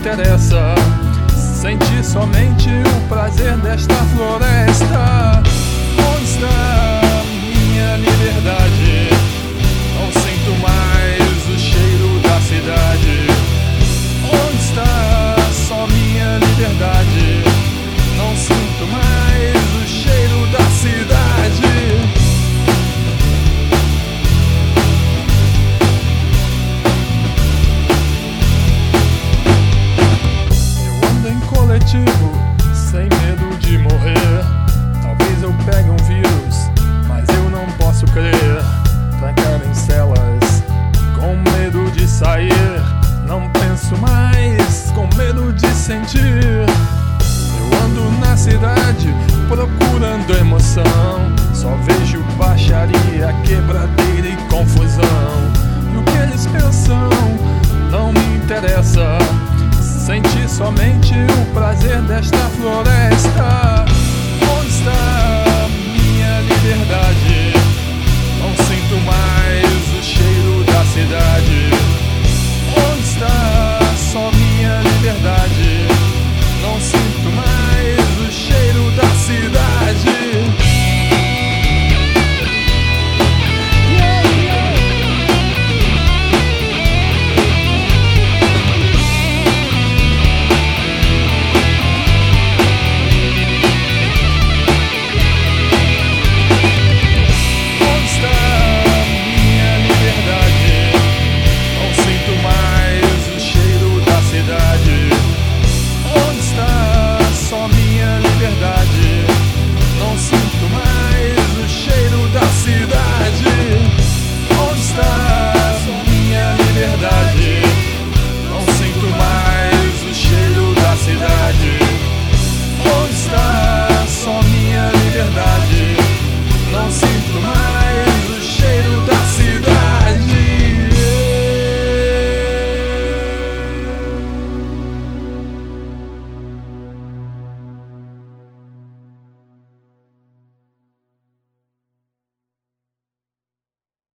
interessa. Sentir somente o prazer desta floresta. Onde está minha liberdade? Não sinto mais o cheiro da cidade. Onde está só minha liberdade? Não sinto mais o cheiro da cidade. Eu ando em coletivo, sem medo de morrer. Talvez eu pegue um vírus, mas eu não posso crer. Trancado em celas, com medo de sair. Não penso mais, com medo de sentir. Eu ando na cidade, procurando emoção. Só vejo baixaria, quebradeira